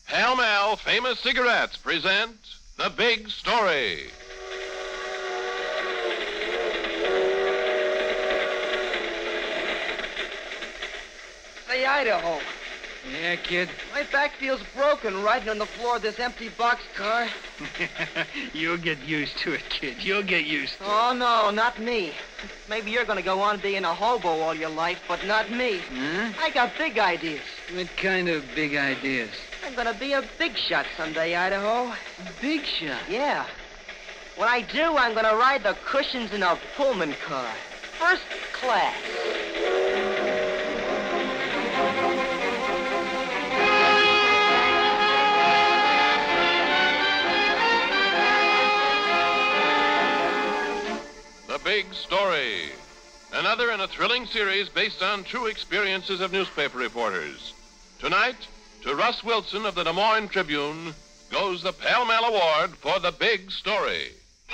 Pall Mall Famous Cigarettes present The Big Story. Say, Idaho. Yeah, kid? My back feels broken riding on the floor of this empty boxcar. You'll get used to it, kid. You'll get used to it. Oh, no, not me. Maybe you're going to go on being a hobo all your life, but not me. Huh? I got big ideas. What kind of big ideas? I'm going to be a big shot someday, Idaho. Big shot? Yeah. When I do, I'm going to ride the cushions in a Pullman car. First class. The Big Story. Another in a thrilling series based on true experiences of newspaper reporters. Tonight, to Russ Wilson of the Des Moines Tribune goes the Pall Mall Award for The Big Story.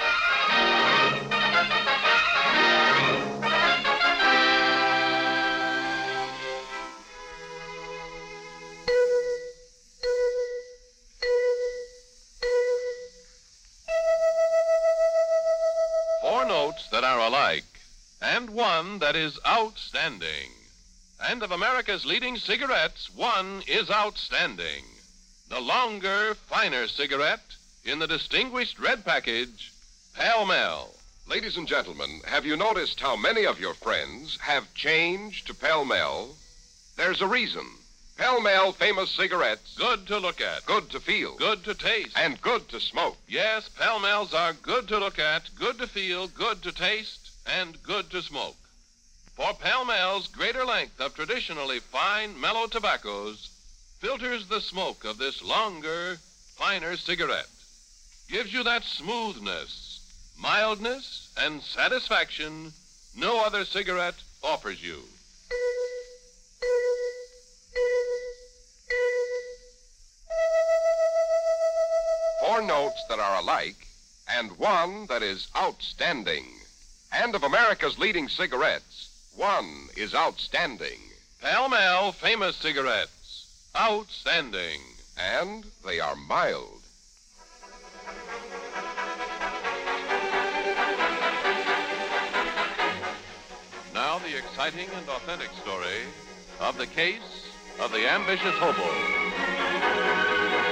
Four notes that are alike, and one that is outstanding. And of America's leading cigarettes, one is outstanding. The longer, finer cigarette in the distinguished red package, Pall Mall. Ladies and gentlemen, have you noticed how many of your friends have changed to Pall Mall? There's a reason. Pall Mall Famous Cigarettes. Good to look at. Good to feel. Good to taste. And good to smoke. Yes, Pall Malls are good to look at, good to feel, good to taste, and good to smoke. For Pall Mall's greater length of traditionally fine, mellow tobaccos filters the smoke of this longer, finer cigarette. Gives you that smoothness, mildness, and satisfaction no other cigarette offers you. Four notes that are alike, and one that is outstanding. And of America's leading cigarettes, one is outstanding. Pall Mall Famous Cigarettes. Outstanding. And they are mild. Now the exciting and authentic story of the case of the ambitious hobo.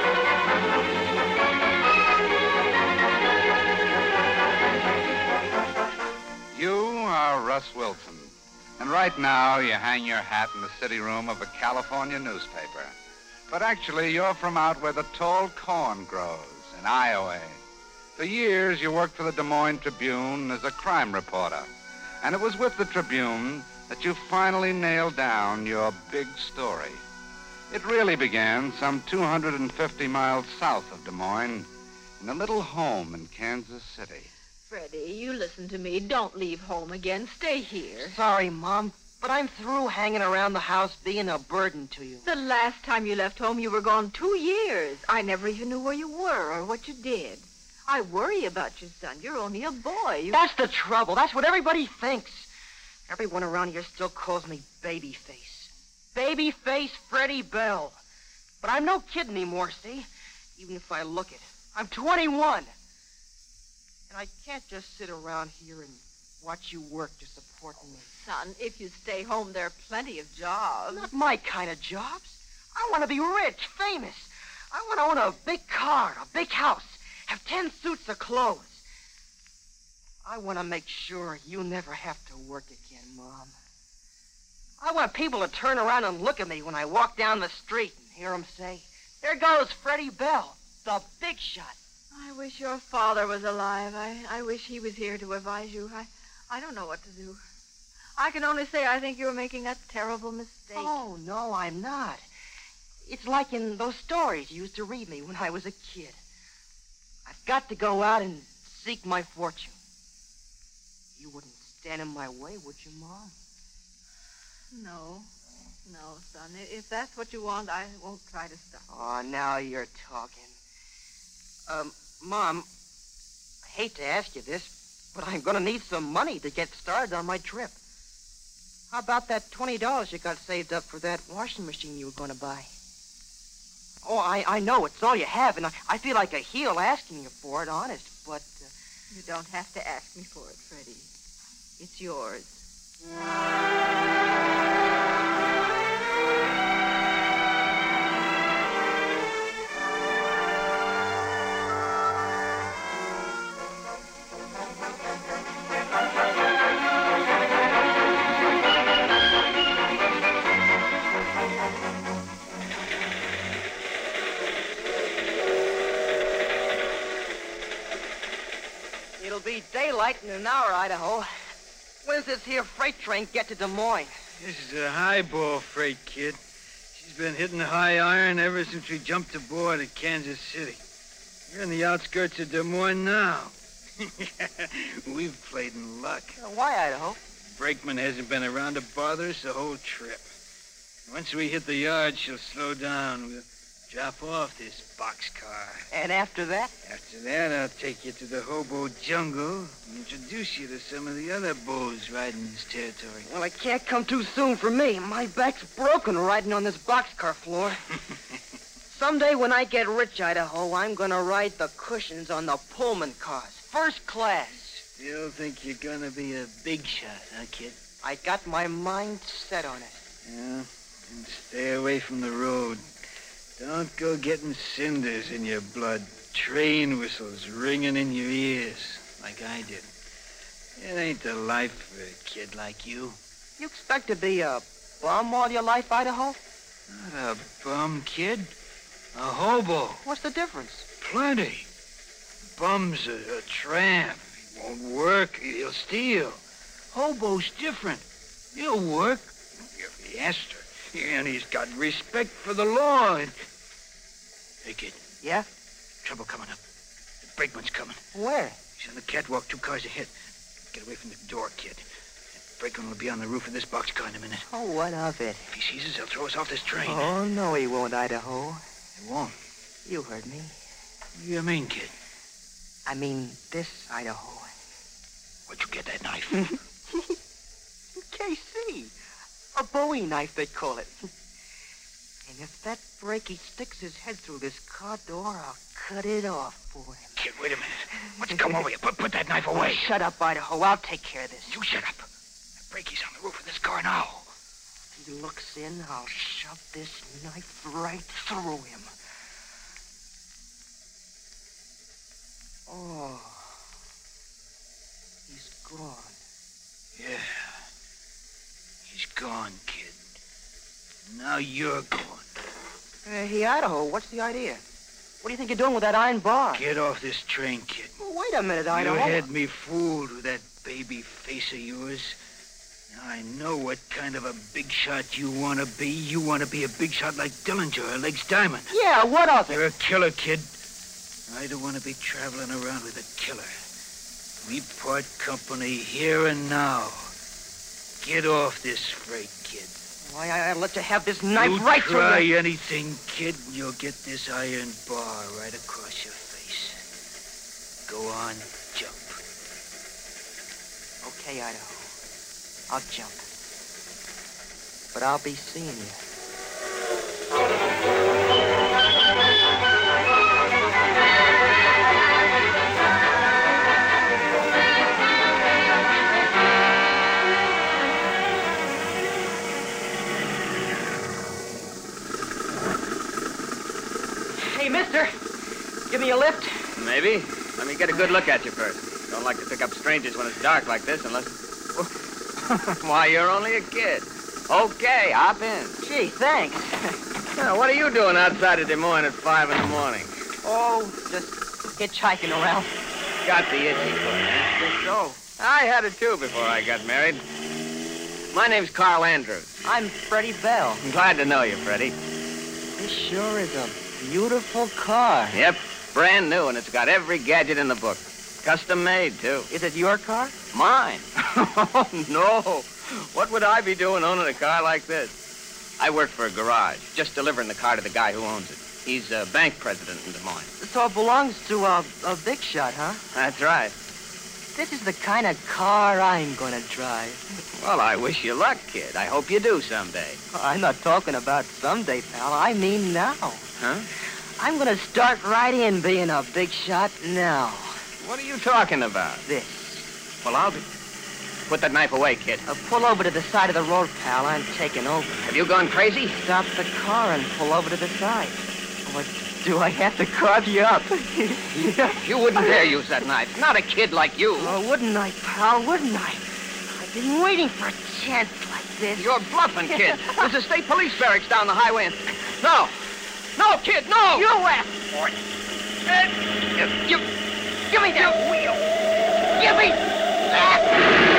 You are Russ Wilson, and right now you hang your hat in the city room of a California newspaper. But actually, you're from out where the tall corn grows, in Iowa. For years, you worked for the Des Moines Tribune as a crime reporter, and it was with the Tribune that you finally nailed down your big story. It really began some 250 miles south of Des Moines, in a little home in Kansas City. Freddie, you listen to me. Don't leave home again. Stay here. Sorry, Mom, but I'm through hanging around the house being a burden to you. The last time you left home, you were gone 2 years. I never even knew where you were or what you did. I worry about you, son. You're only a boy. That's the trouble. That's what everybody thinks. Everyone around here still calls me Babyface. Babyface Freddie Bell. But I'm no kid anymore, see? Even if I look it. I'm 21. And I can't just sit around here and watch you work to support me. Son, if you stay home, there are plenty of jobs. Not my kind of jobs. I want to be rich, famous. I want to own a big car, a big house, have 10 suits of clothes. I want to make sure you never have to work again, Mom. I want people to turn around and look at me when I walk down the street and hear them say, "There goes Freddie Bell, the big shot." I wish your father was alive. I wish he was here to advise you. I don't know what to do. I can only say I think you're making a terrible mistake. Oh, no, I'm not. It's like in those stories you used to read me when I was a kid. I've got to go out and seek my fortune. You wouldn't stand in my way, would you, Mom? No, son. If that's what you want, I won't try to stop. Oh, now you're talking. Mom, I hate to ask you this, but I'm going to need some money to get started on my trip. How about that $20 you got saved up for that washing machine you were going to buy? Oh, I know. It's all you have, and I feel like a heel asking you for it, honest, but... You don't have to ask me for it, Freddie. It's yours. It'll be daylight in an hour, Idaho. When's this here freight train get to Des Moines? This is a highball freight, kid. She's been hitting the high iron ever since we jumped aboard at Kansas City. You're in the outskirts of Des Moines now. We've played in luck. Why, Idaho? Brakeman hasn't been around to bother us the whole trip. Once we hit the yard, she'll slow down. We'll drop off this boxcar. And after that? After that, I'll take you to the hobo jungle and introduce you to some of the other bulls riding this territory. Well, it can't come too soon for me. My back's broken riding on this boxcar floor. Someday when I get rich, Idaho, I'm gonna ride the cushions on the Pullman cars. First class. Still think you're gonna be a big shot, huh, kid? I got my mind set on it. Yeah, and stay away from the road. Don't go getting cinders in your blood, train whistles ringing in your ears, like I did. It ain't the life for a kid like you. You expect to be a bum all your life, Idaho? Not a bum, kid. A hobo. What's the difference? Plenty. Bum's a tramp. He won't work. He'll steal. Hobo's different. He'll work if he has to. And he's got respect for the law. Hey, kid. Yeah? Trouble coming up. The brakeman's coming. Where? He's on the catwalk 2 cars ahead. Get away from the door, kid. The brakeman will be on the roof of this boxcar in a minute. Oh, what of it? If he sees us, he'll throw us off this train. Oh, no, he won't, Idaho. He won't. You heard me. What do you mean, kid? I mean this, Idaho. Where'd you get that knife? KC. A Bowie knife, they call it. And if that Brakey sticks his head through this car door, I'll cut it off for him. Kid, wait a minute. What's come over you? Put that knife away. Oh, shut up, Idaho. I'll take care of this. You shut up. The Brakey's on the roof of this car now. If he looks in, I'll shove this knife right through him. Oh. He's gone. Yeah. He's gone, kid. Now you're gone. Hey, Idaho, what's the idea? What do you think you're doing with that iron bar? Get off this train, kid. Well, wait a minute, Idaho. You had me fooled with that baby face of yours. Now I know what kind of a big shot you want to be. You want to be a big shot like Dillinger or Legs Diamond. Yeah, what of it? You're a killer, kid. I don't want to be traveling around with a killer. We part company here and now. Get off this freight, kid. Why, I'll let you have this knife right through try you. anything, kid, and you'll get this iron bar right across your face. Go on, jump. Okay, Idaho. I'll jump. But I'll be seeing you. Hey, mister. Give me a lift? Maybe. Let me get a good look at you first. Don't like to pick up strangers when it's dark like this unless... Why, you're only a kid. Okay, hop in. Gee, thanks. Now, what are you doing outside of Des Moines at 5 in the morning? Oh, just hitchhiking around. Got the itchy foot, huh? Guess so. I had it too before I got married. My name's Carl Andrews. I'm Freddie Bell. I'm glad to know you, Freddie. This sure is a beautiful car. Yep, brand new, and it's got every gadget in the book. Custom made, too. Is it your car? Mine? Oh, no. What would I be doing owning a car like this? I work for a garage, just delivering the car to the guy who owns it. He's a bank president in Des Moines. So it belongs to a big shot, huh? That's right. This is the kind of car I'm gonna drive. Well, I wish you luck, kid. I hope you do someday. I'm not talking about someday, pal. I mean now. Huh? I'm gonna start right in being a big shot now. What are you talking about? This. Well, I'll be... Put that knife away, kid. Pull over to the side of the road, pal. I'm taking over. Have you gone crazy? Stop the car and pull over to the side. What, do I have to carve you up? You wouldn't dare use that knife. Not a kid like you. Oh, wouldn't I, pal? Wouldn't I? I've been waiting for a chance like this. You're bluffing, kid. There's a state police barracks down the highway and... No! No, kid, no! You asked for it. Give me that wheel. Give me that.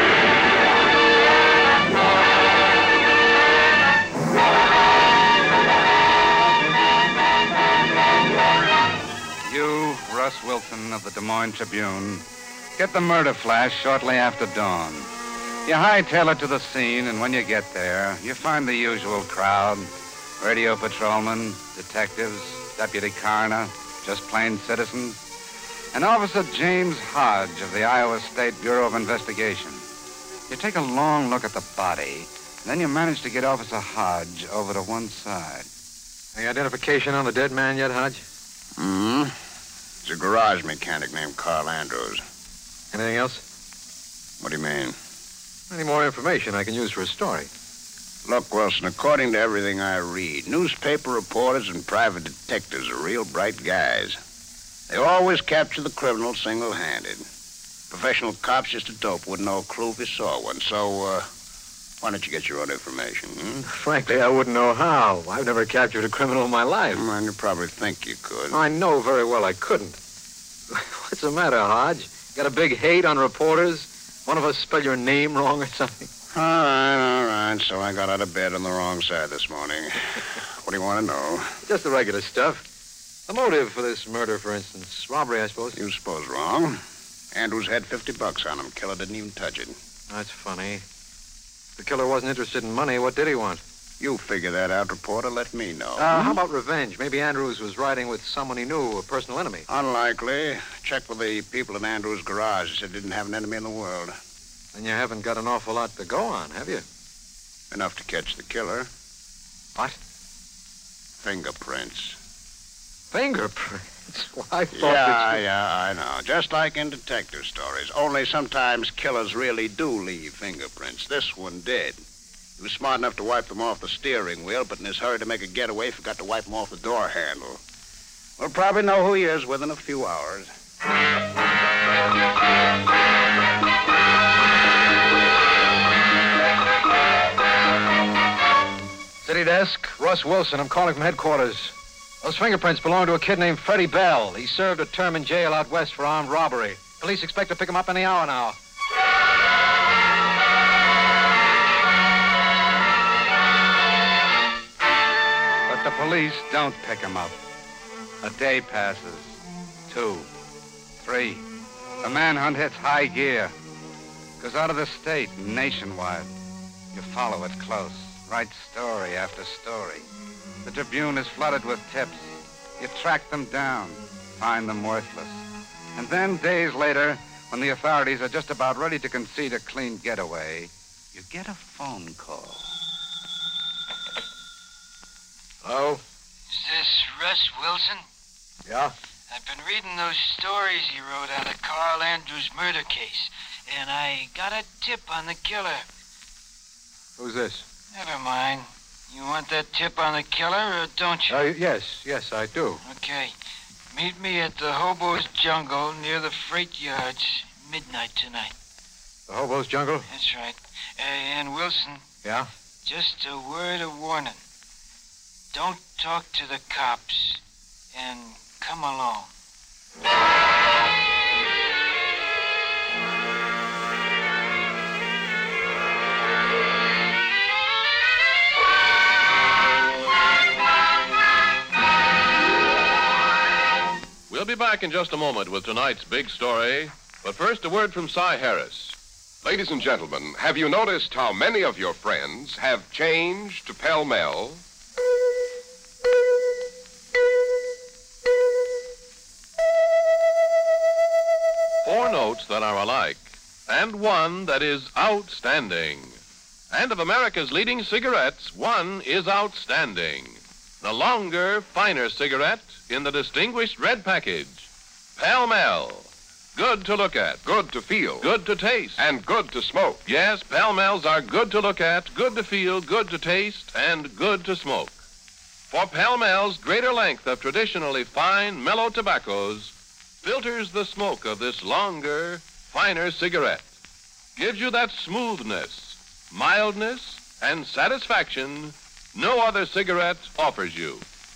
You, Russ Wilson of the Des Moines Tribune, get the murder flash shortly after dawn. You hightail it to the scene, and when you get there, you find the usual crowd. Radio patrolmen, detectives, deputy coroner, just plain citizens, and Officer James Hodge of the Iowa State Bureau of Investigation. You take a long look at the body, and then you manage to get Officer Hodge over to one side. Any identification on the dead man yet, Hodge? Hmm? It's a garage mechanic named Carl Andrews. Anything else? What do you mean? Any more information I can use for a story? Look, Wilson, according to everything I read, newspaper reporters and private detectives are real bright guys. They always capture the criminal single-handed. Professional cops, just a dope, wouldn't know a clue if he saw one. So, why don't you get your own information, Frankly, I wouldn't know how. I've never captured a criminal in my life. Well, you probably think you could. I know very well I couldn't. What's the matter, Hodge? Got a big hate on reporters? One of us spell your name wrong or something? All right. So I got out of bed on the wrong side this morning. What do you want to know? Just the regular stuff. The motive for this murder, for instance. Robbery, I suppose. You suppose wrong. Andrews had $50 on him. Killer didn't even touch it. That's funny. The killer wasn't interested in money. What did he want? You figure that out, reporter. Let me know. How about revenge? Maybe Andrews was riding with someone he knew, a personal enemy. Unlikely. Check with the people in Andrews' garage. They said he didn't have an enemy in the world. And you haven't got an awful lot to go on, have you? Enough to catch the killer. What? Fingerprints. Fingerprints? Well, I thought Yeah, I know. Just like in detective stories. Only sometimes killers really do leave fingerprints. This one did. He was smart enough to wipe them off the steering wheel, but in his hurry to make a getaway, forgot to wipe them off the door handle. We'll probably know who he is within a few hours. City desk, Russ Wilson. I'm calling from headquarters. Those fingerprints belong to a kid named Freddie Bell. He served a term in jail out west for armed robbery. Police expect to pick him up any hour now. But the police don't pick him up. A day passes. 2, 3. The manhunt hits high gear. Goes out of the state, nationwide. You follow it close. Write story after story. The Tribune is flooded with tips. You track them down, find them worthless. And then, days later, when the authorities are just about ready to concede a clean getaway, you get a phone call. Hello? Is this Russ Wilson? Yeah? I've been reading those stories you wrote on the Carl Andrews murder case, and I got a tip on the killer. Who's this? Never mind. You want that tip on the killer, or don't you? Yes, I do. Okay. Meet me at the Hobo's Jungle near the freight yards, midnight tonight. The Hobo's Jungle? That's right. And Wilson, Yeah? just a word of warning. Don't talk to the cops, and come along. We'll be back in just a moment with tonight's big story. But first, a word from Cy Harris. Ladies and gentlemen, have you noticed how many of your friends have changed to pell-mell? Four notes that are alike, and one that is outstanding. And of America's leading cigarettes, one is outstanding. The longer, finer cigarette in the distinguished red package. Pall Mall. Good to look at. Good to feel. Good to taste. And good to smoke. Yes, Pall Malls are good to look at, good to feel, good to taste, and good to smoke. For Pall Mall's greater length of traditionally fine, mellow tobaccos filters the smoke of this longer, finer cigarette. Gives you that smoothness, mildness, and satisfaction no other cigarette offers you.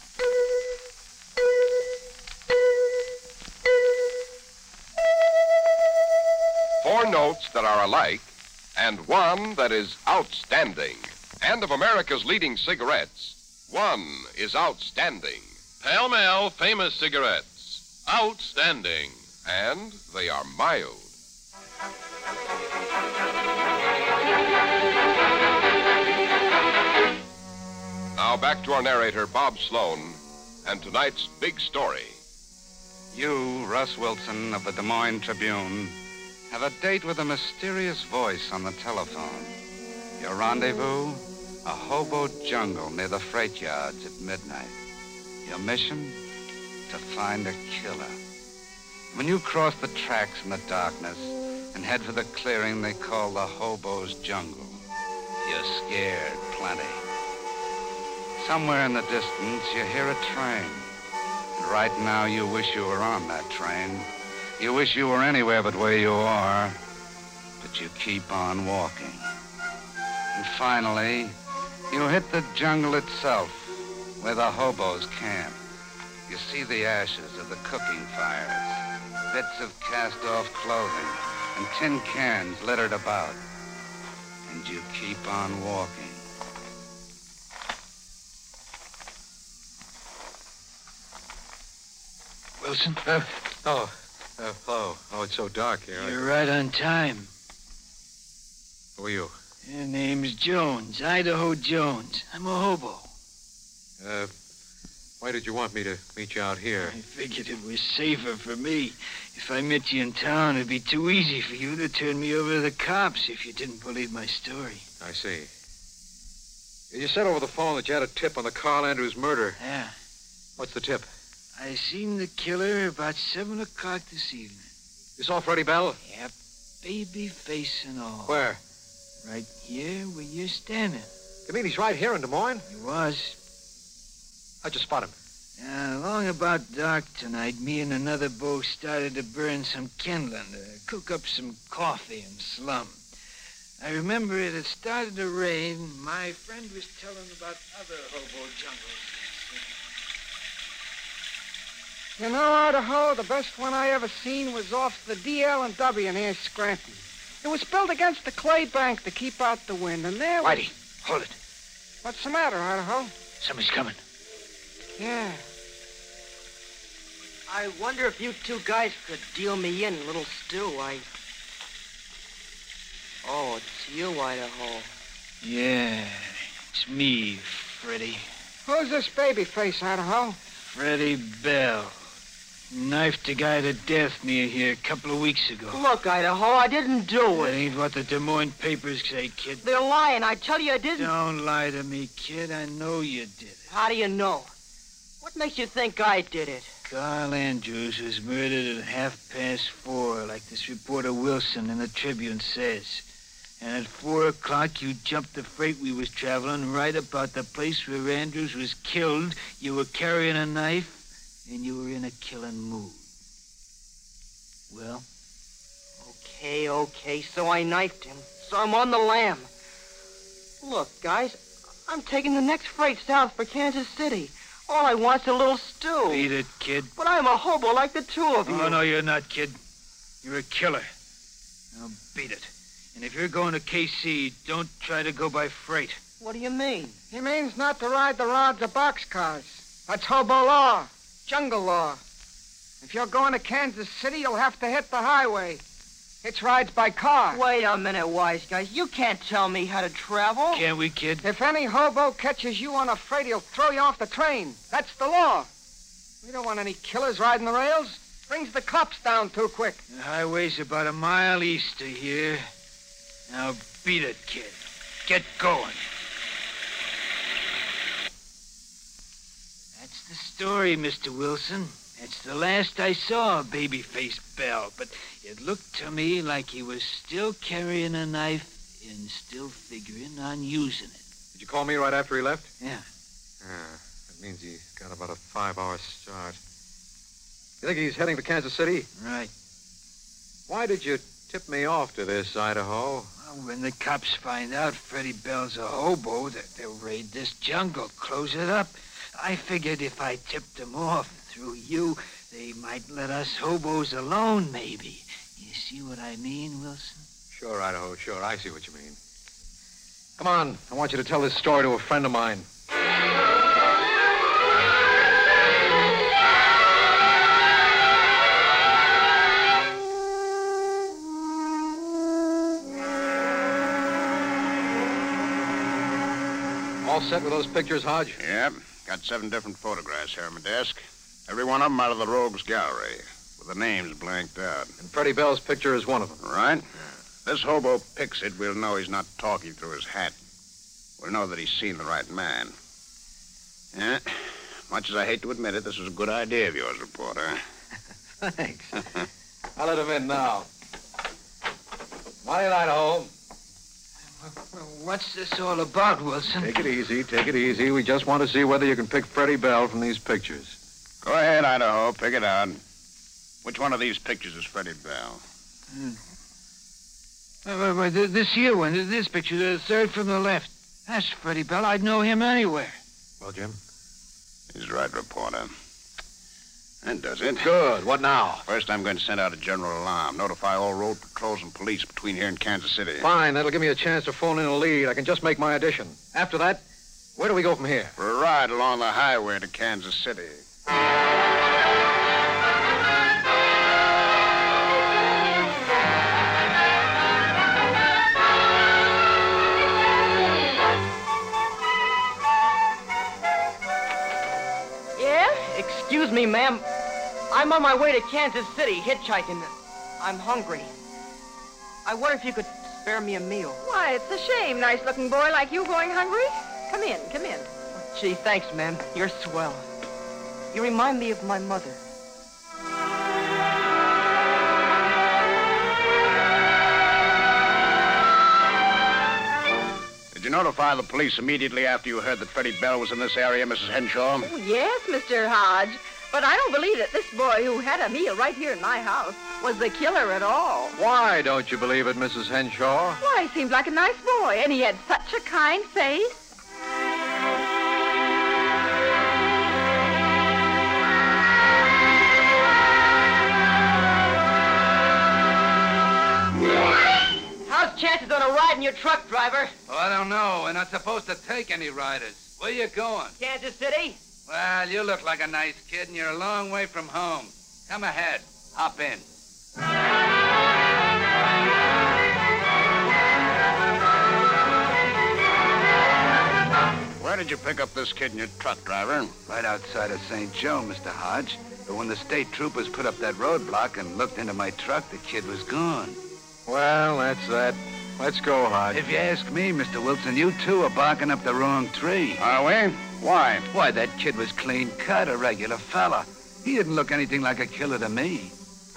Four notes that are alike, and one that is outstanding. And of America's leading cigarettes, one is outstanding. Pall Mall famous cigarettes. Outstanding. And they are mild. Now back to our narrator, Bob Sloan, and tonight's big story. You, Russ Wilson of the Des Moines Tribune, have a date with a mysterious voice on the telephone. Your rendezvous? A hobo jungle near the freight yards at midnight. Your mission? To find a killer. When you cross the tracks in the darkness and head for the clearing they call the hobo's jungle, you're scared plenty. Somewhere in the distance, you hear a train. And right now, you wish you were on that train. You wish you were anywhere but where you are, but you keep on walking. And finally, you hit the jungle itself, where the hobos camp. You see the ashes of the cooking fires, bits of cast-off clothing, and tin cans littered about. And you keep on walking. Wilson? Hello. Oh, it's so dark here. You're right on time. Who are you? Your name's Jones, Idaho Jones. I'm a hobo. Why did you want me to meet you out here? I figured it was safer for me. If I met you in town, it'd be too easy for you to turn me over to the cops if you didn't believe my story. I see. You said over the phone that you had a tip on the Carl Andrews murder. Yeah. What's the tip? I seen the killer about 7 o'clock this evening. You saw Freddie Bell? Yep. Baby face and all. Where? Right here where you're standing. You mean he's right here in Des Moines? He was. How'd you spot him? Along about dark tonight, me and another beau started to burn some kindling to cook up some coffee and slum. I remember it had started to rain. My friend was telling about other hobo jungles. You know, Idaho, the best one I ever seen was off the DL&W near Scranton. It was built against the clay bank to keep out the wind, and there was... Whitey, hold it. What's the matter, Idaho? Somebody's coming. Yeah. I wonder if you two guys could deal me in a little stew. Oh, it's you, Idaho. Yeah, it's me, Freddie. Who's this baby face, Idaho? Freddie Bell. Knifed a guy to death near here a couple of weeks ago. Look, Idaho, I didn't do That it. ain't what the Des Moines papers say, kid. They're lying. I tell you I didn't. Don't lie to me, kid. I know you did it. How do you know? What makes you think I did it? Carl Andrews was murdered at 4:30, like this reporter Wilson in the Tribune says. And at 4 o'clock, you jumped the freight we was traveling right about the place where Andrews was killed. You were carrying a knife, and you were in a killing mood. Well? Okay, so I knifed him. So I'm on the lam. Look, guys, I'm taking the next freight south for Kansas City. All I want's a little stew. Beat it, kid. But I'm a hobo like the two of you. Oh, no, you're not, kid. You're a killer. Now, beat it. And if you're going to KC, don't try to go by freight. What do you mean? He means not to ride the rods of boxcars. That's hobo law, jungle law. If you're going to Kansas City, you'll have to hit the highway. It's rides by car. Wait a minute, wise guys. You can't tell me how to travel. Can't we, kid? If any hobo catches you on a freight, he'll throw you off the train. That's the law. We don't want any killers riding the rails. Brings the cops down too quick. The highway's about a mile east of here. Now beat it, kid. Get going. That's the story, Mr. Wilson. It's the last I saw of Babyface Bell, but it looked to me like he was still carrying a knife and still figuring on using it. Did you call me right after he left? Yeah. That means he got about a 5-hour start. You think he's heading to Kansas City? Right. Why did you tip me off to this, Idaho? Well, when the cops find out Freddie Bell's a hobo, they'll raid this jungle, close it up. I figured if I tipped them off through you, they might let us hobos alone, maybe. You see what I mean, Wilson? Sure, Idaho, sure. I see what you mean. Come on. I want you to tell this story to a friend of mine. All set with those pictures, Hodge? Yep. Got 7 different photographs here on my desk. Every one of them out of the Rogues Gallery, with the names blanked out. And Freddie Bell's picture is one of them. Right. This hobo picks it, we'll know he's not talking through his hat. We'll know that he's seen the right man. Yeah. Much as I hate to admit it, this was a good idea of yours, reporter. Thanks. I'll let him in now. Morning, Idaho. What's this all about, Wilson? Take it easy, take it easy. We just want to see whether you can pick Freddie Bell from these pictures. Go ahead, Idaho. Pick it out. Which one of these pictures is Freddie Bell? This here one, this picture, the third from the left. That's Freddie Bell. I'd know him anywhere. Well, Jim? He's right, reporter. That does it. Good. What now? First, I'm going to send out a general alarm. Notify all road patrols and police between here and Kansas City. Fine. That'll give me a chance to phone in a lead. I can just make my addition. After that, where do we go from here? For a ride along the highway to Kansas City. Excuse me, ma'am. I'm on my way to Kansas City, hitchhiking. I'm hungry. I wonder if you could spare me a meal. Why, it's a shame, nice-looking boy like you going hungry. Come in, come in. Gee, thanks, ma'am. You're swell. You remind me of my mother. Did you notify the police immediately after you heard that Freddie Bell was in this area, Mrs. Henshaw? Oh, yes, Mr. Hodge. But I don't believe that this boy who had a meal right here in my house was the killer at all. Why don't you believe it, Mrs. Henshaw? Why, he seemed like a nice boy, and he had such a kind face. How's chances on a ride in your truck, driver? Oh, I don't know. We're not supposed to take any riders. Where you going? Kansas City? Well, you look like a nice kid, and you're a long way from home. Come ahead. Hop in. Where did you pick up this kid in your truck, driver? Right outside of St. Joe, Mr. Hodge. But when the state troopers put up that roadblock and looked into my truck, the kid was gone. Well, that's that. Let's go, Hodge. If you ask me, Mr. Wilson, you two are barking up the wrong tree. Are we? Why? Why, that kid was clean cut, a regular fella. He didn't look anything like a killer to me.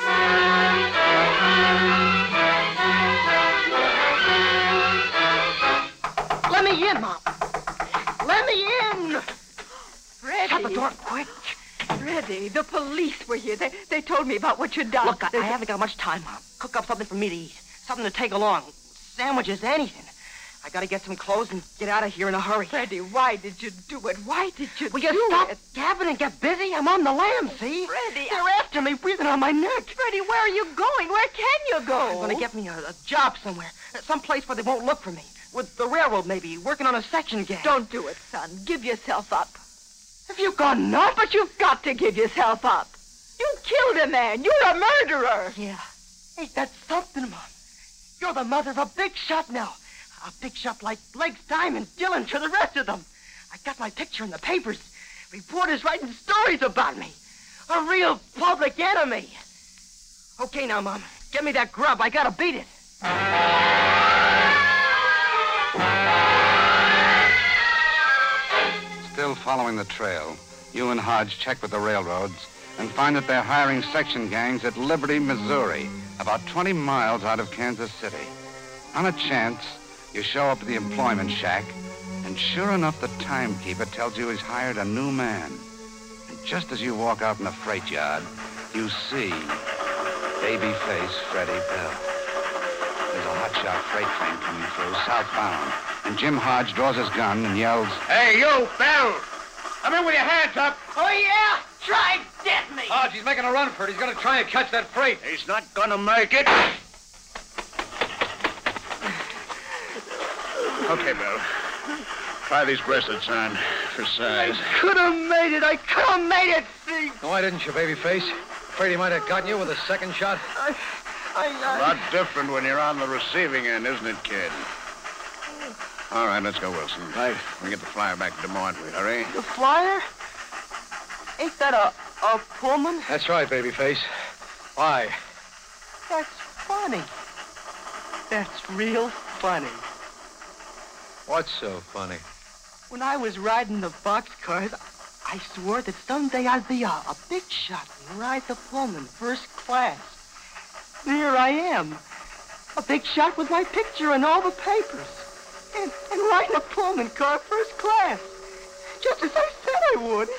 Let me in, Mom. Let me in. Freddie. Shut the door quick. Freddie, the police were here. They told me about what you'd done. Look, I haven't got much time, Mom. Cook up something for me to eat. Something to take along. Sandwiches, anything. I gotta get some clothes and get out of here in a hurry. Freddie, why did you do it? Why did you Will do you stop it? gabbing and get busy? I'm on the lam, see? Freddie, They're after me, breathing on my neck. Freddie, where are you going? Where can you go? I'm gonna get me a job somewhere. Someplace where they won't look for me. With the railroad, maybe, working on a section gang. Don't do it, son. Give yourself up. Have you gone nuts? But you've got to give yourself up. You killed a man. You're a murderer. Yeah. Ain't that something, Mom? You're the mother of a big shot now. A big shot like Blake's Diamond, Dillon, to the rest of them. I got my picture in the papers. Reporters writing stories about me. A real public enemy. Okay, now, Mom. Get me that grub. I gotta beat it. Still following the trail, you and Hodge check with the railroads and find that they're hiring section gangs at Liberty, Missouri, about 20 miles out of Kansas City. On a chance, you show up at the employment shack, and sure enough, the timekeeper tells you he's hired a new man. And just as you walk out in the freight yard, you see baby-face Freddie Bell. There's a hotshot freight train coming through, southbound, and Jim Hodge draws his gun and yells, Hey, you, Bell! Come in with your hands up! Oh, yeah? Try dead me! Hodge, he's making a run for it. He's going to try and catch that freight. He's not gonna make it! Okay, Bill. Try these bracelets on for size. I could have made it. I could have made it, see? No, why didn't you, babyface? Afraid he might have gotten you with a second shot? A lot different when you're on the receiving end, isn't it, kid? All right, let's go, Wilson. Right. We get the flyer back to Des Moines. We hurry. The flyer? Ain't that a Pullman? That's right, babyface. Why? That's funny. That's real funny. What's so funny? When I was riding the boxcars, I swore that someday I'd be a big shot and ride the Pullman first class. And here I am, a big shot with my picture in all the papers. And riding a Pullman car first class. Just as I said I would.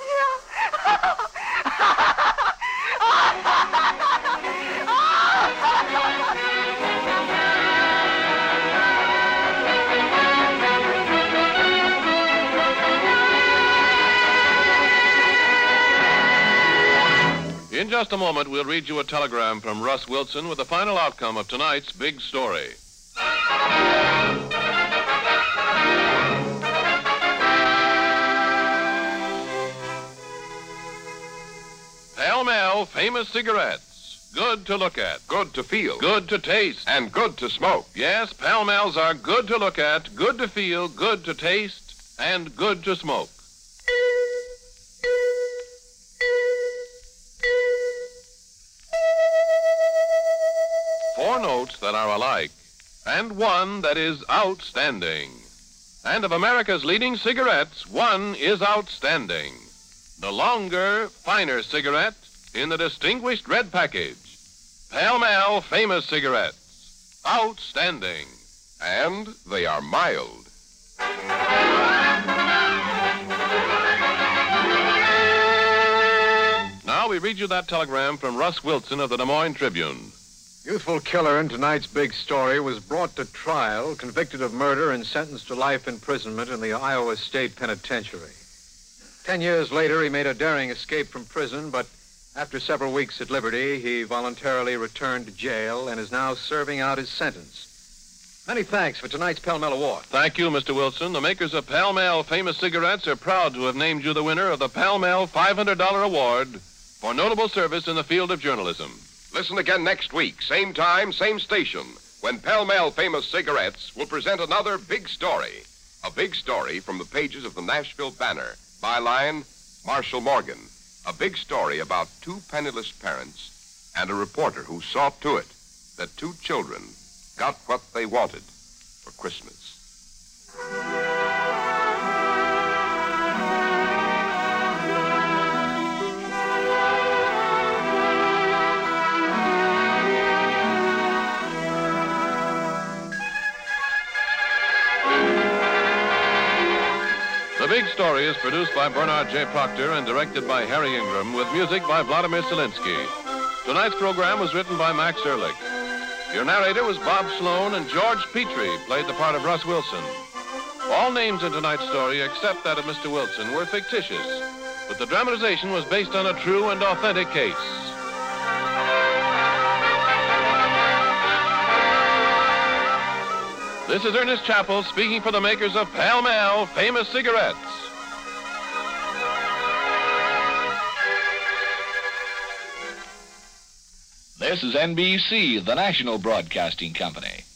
In just a moment, we'll read you a telegram from Russ Wilson with the final outcome of tonight's big story. Pall Mall famous cigarettes. Good to look at. Good to feel. Good to taste. And good to smoke. Yes, Pall Malls are good to look at, good to feel, good to taste, and good to smoke. Four notes that are alike, and one that is outstanding. And of America's leading cigarettes, one is outstanding. The longer, finer cigarette in the distinguished red package. Pall Mall famous cigarettes. Outstanding. And they are mild. Now we read you that telegram from Russ Wilson of the Des Moines Tribune. Youthful killer in tonight's big story was brought to trial, convicted of murder, and sentenced to life imprisonment in the Iowa State Penitentiary. 10 years later, he made a daring escape from prison, but after several weeks at liberty, he voluntarily returned to jail and is now serving out his sentence. Many thanks for tonight's Pall Mall Award. Thank you, Mr. Wilson. The makers of Pall Mall famous cigarettes are proud to have named you the winner of the Pall Mall $500 award for notable service in the field of journalism. Listen again next week, same time, same station, when Pall Mall famous cigarettes will present another big story. A big story from the pages of the Nashville Banner. Byline, Marshall Morgan. A big story about two penniless parents and a reporter who saw to it that two children got what they wanted for Christmas. The Big Story is produced by Bernard J. Proctor and directed by Harry Ingram with music by Vladimir Zelinsky. Tonight's program was written by Max Ehrlich. Your narrator was Bob Sloan, and George Petrie played the part of Russ Wilson. All names in tonight's story, except that of Mr. Wilson, were fictitious, but the dramatization was based on a true and authentic case. This is Ernest Chappell speaking for the makers of Pall Mall famous cigarettes. This is NBC, the national broadcasting company.